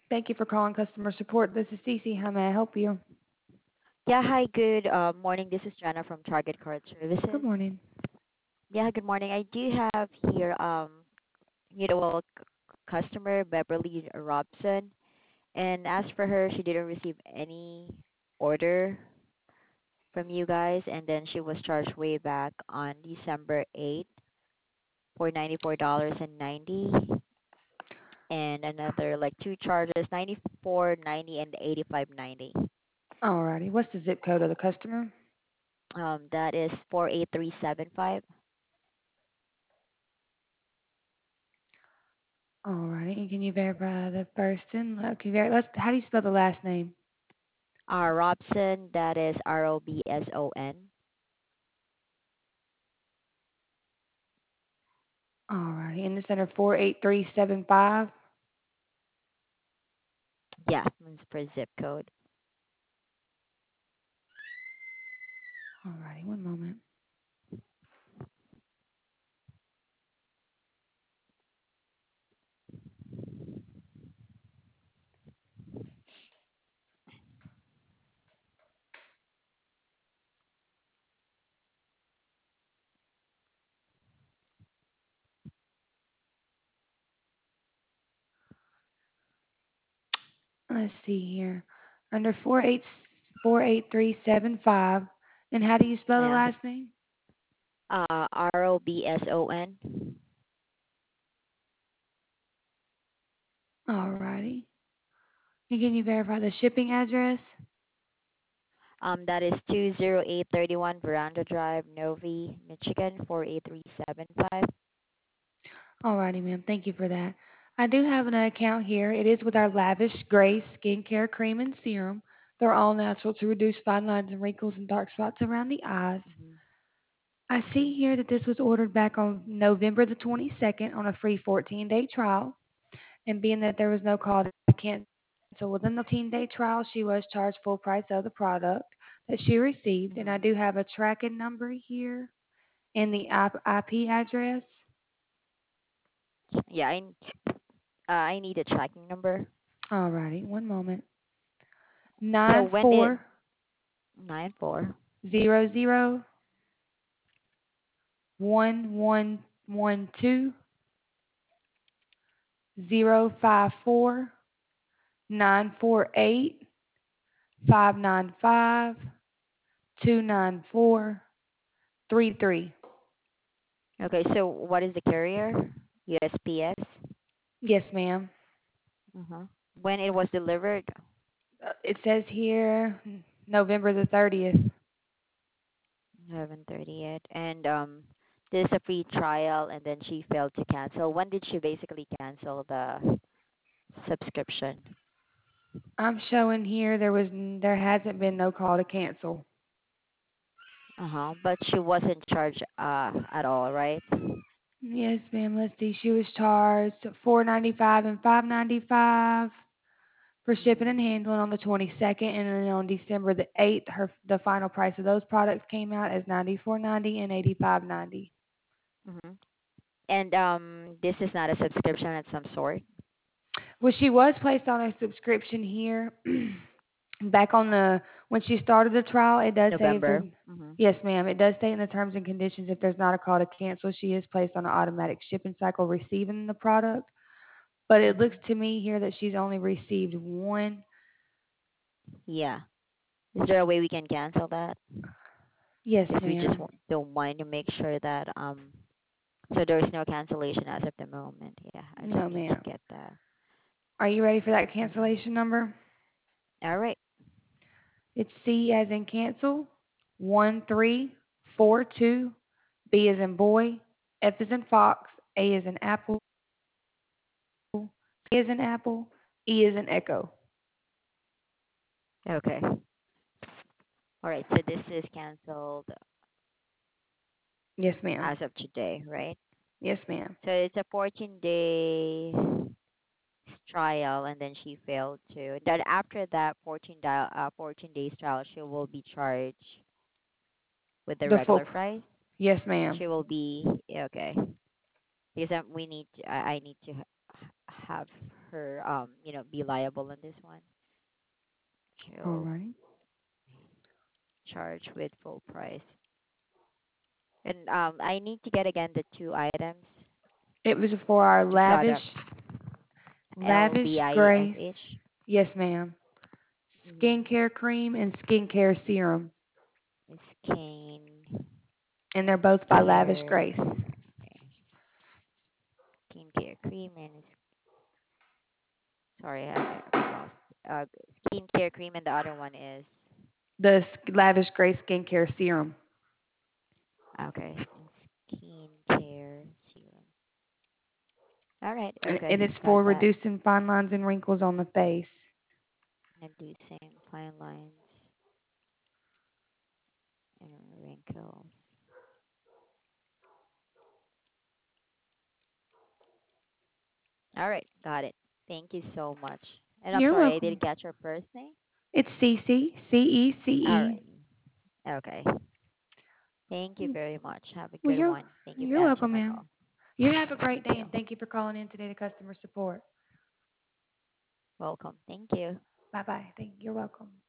Thank you for calling customer support. This is Cece. How may I help you? Yeah, hi, good morning. This is Jana from Target Card Good Services. morning. Yeah, good morning. I do have here mutual customer Beverly Robson, and as for her, she didn't receive any order from you guys, and then she was charged way back on December 8th for $94.90, and another like two charges, 94.90 and 85.90. Alrighty. What's the zip code of the customer? That is 48375. Alrighty. And can you verify the first and how do you spell the last name? Robson, that is Robson. Alrighty. And it's under 48375. Yeah, it's for zip code. Alrighty. One moment. Let's see here. Under 48375. And how do you spell the Yeah. last name? Robson. Alrighty. And can you verify the shipping address? That is 20831 Veranda Drive, Novi, Michigan 48375. Alrighty, ma'am. Thank you for that. I do have an account here. It is with our Lavish Grace Skincare Cream and Serum. They're all natural to reduce fine lines and wrinkles and dark spots around the eyes. Mhm. I see Mhm. here that this was ordered back on November the 22nd on a free 14-day trial. And being that there was no call to cancel within the 14-day trial, she was charged full price of the product that she received. And I Mhm. do have a tracking number here and the IP address. Yeah, I need a tracking number. Alrighty, one moment. So Nine when did four 94? 1111-054-948-595-294-33. Okay, so what is the carrier? USPS. Yes, ma'am. Uh-huh. When it was delivered? It says here November the 30th. 11:38. And there's a free trial, and then she failed to cancel. When did she basically cancel the subscription? I'm showing here there hasn't been no call to cancel. Uh-huh. But she wasn't charged at all, right? Yes, ma'am. Let's see. She was charged $4.95 and $5.95 for shipping Mhm. and handling on the 22nd, and then on December the 8th, the final price of those products came out as 94.90 and 85.90. Mhm. And this is not a subscription of some sort. Well, she was placed on a subscription here. Back on the when she started the trial, it does say if November. there's Mhm. yes, ma'am. It does say in the terms and conditions if there's not a call to cancel, she is placed on an automatic shipping cycle receiving the product. But it looks Mhm. to me here that she's only received one. Yeah. Is there a way we can cancel that? Yes, Because we just ma'am. don't want to make sure that so there's no cancellation as of the moment. Yeah, I just No, need to ma'am. get that. Are you ready for that Mhm. cancellation number? All right. It's C as in cancel, 1342, B as in boy, F as in fox, A as in apple, C as in apple, E as in echo. Okay. All right. So this is canceled Yes, ma'am. as of today, right? Yes, ma'am. So it's a 14-day trial, and then she failed to. Then after that 14 days trial, she will be charged with the The full. regular price. Yes, ma'am. She will be okay because we need to, I need to have her be liable on this one. All She'll right. charge with full price. And I need to get again the two items, It was for our two lavish, products. lavish grace. LVISH. Yes, ma'am. Skincare cream and skincare serum, Skin and they're both by Lavish care, Grace. skincare cream and sorry, I got lost. Uh, skincare cream and the other one is The Lavish Grace skincare serum, okay. Skincare serum. All right. Okay. and it's Got for that. reducing fine lines and wrinkles on the face. Reducing fine lines and wrinkles. All right. Got it. Thank you so much. And I'm You're sorry, I welcome. didn't catch your first name. It's Cece, All CECE. right. Okay. Thank you very much. Have a Well, good one. Thank you for you're answering welcome, my ma'am. call. You have a great Thank day, you. and thank you for calling in today to customer support. Welcome. Thank you. Bye bye. You're welcome.